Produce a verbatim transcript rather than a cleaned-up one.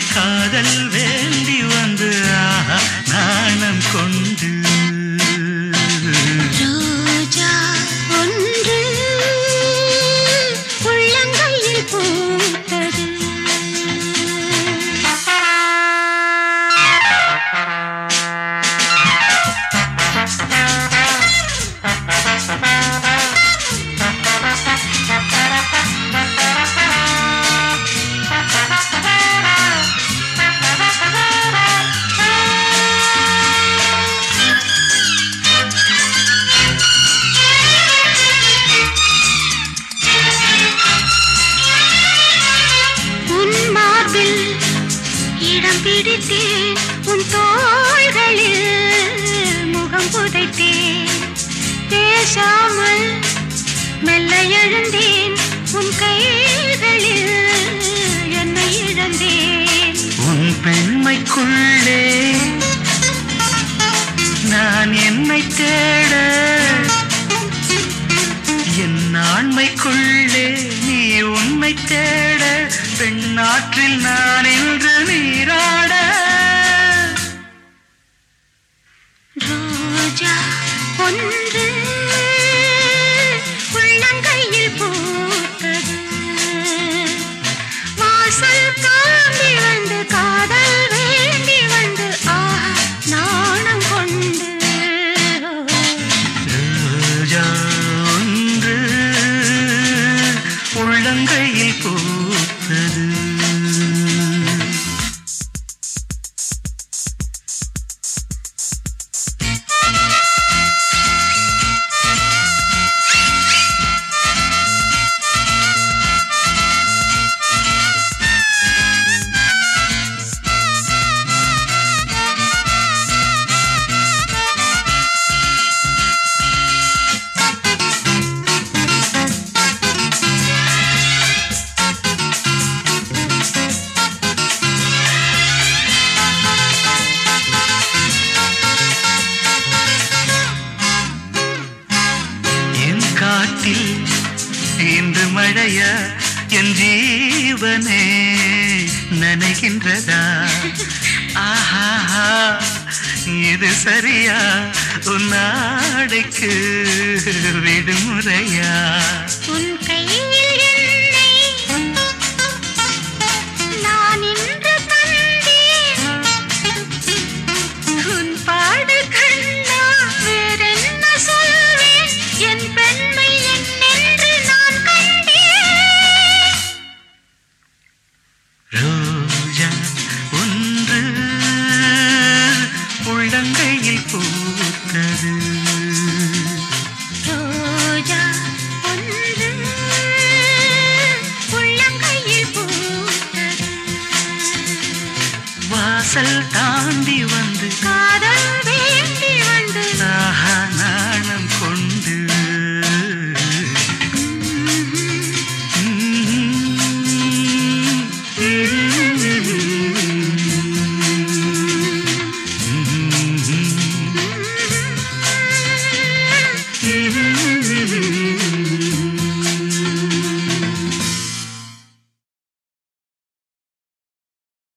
காதல் வேண்டி வந்து ஆஹா நாணம் கொண்டு ரோஜா ஒன்று உள்ளங்கையில் பூத்தது. பிடித்தேன் உன் தோள்களில் முகம் புதைத்தேன் பேசாமல் மெல்ல எழுந்தேன் உன் கைகளில் என்னை இழந்தேன். உன் பெண்மைக்குள்ளே நான் என்னை தேட என் ஆண்மைக்குள்ளே நீ உண்மை தேட பெண்ணாற்றில் நான் என்று நீராட ரோஜா ஒன்று உள்ளங்கையில் பூத்தது. வாசல் தாண்டி வந்து காதல் வேண்டி வந்து ஆஹா நாணம் கொண்டு ரோஜா ஒன்று உள்ளங்கையில் பூத்தது. காட்டில் இன்று மழையா என் ஜீவனே நனைகின்றதா? ஆஹா இது சரியா? உன் நாடைக்கு விடுமுறையா? உன் கையில் என்னை நான் இன்று கண்டேன். உன் பாடு கண்டா வேறென்ன சொல்வேன்? என் பெண்மை என்னென்று நான் கண்டேன். ரோஜா ஒன்று உள்ளங்கையில் பூத்தது.